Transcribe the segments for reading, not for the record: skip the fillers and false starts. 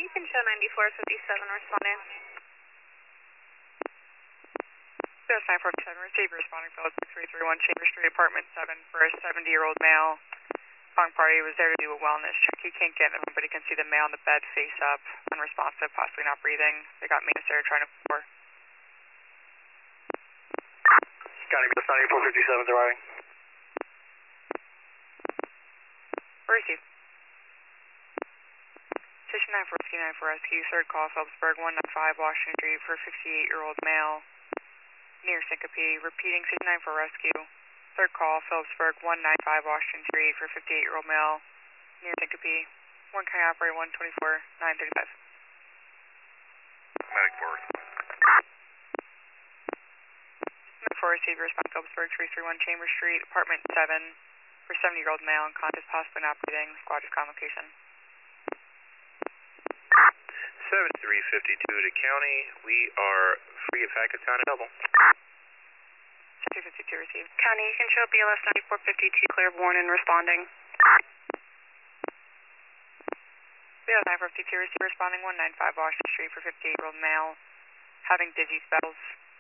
you can show 9457 responding. Yes, 947, receive responding Phillips 6331 Chambers Street, apartment 7 for a 70-year-old male. Bong party was there to do a wellness check. He can't get in the room, but he can see the male on the bed face up, unresponsive, possibly not breathing. They got maintenance there trying to pour. County Bus 9457 arriving. Receive. Station 9459 for rescue, third call, Phillipsburg 195 Washington Street for a 58-year-old male near syncope. Repeating, station 9 for rescue, third call, Phillipsburg 195 Washington Street for a 58-year-old male near syncope. 1 County Operator 124 935. Medic 4. Medic 4, receive response Phillipsburg 331 Chambers Street, apartment 7 for 70-year-old male unconscious, possibly not breathing. Squad is on location. 7352 to county. We are free of Hackettstown and Double. 252 received. County, you can show BLS 9452 clear born and responding. BLS 952 receive responding 195 Washington Street for 58-year-old male having dizzy spells.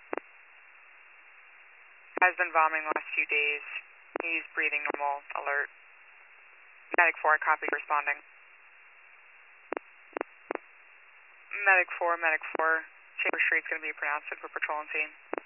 Has been vomiting the last few days. He's breathing normal, alert. Medic 4, copy responding. Medic 4, Chambers Street's going to be pronounced for patrol and scene.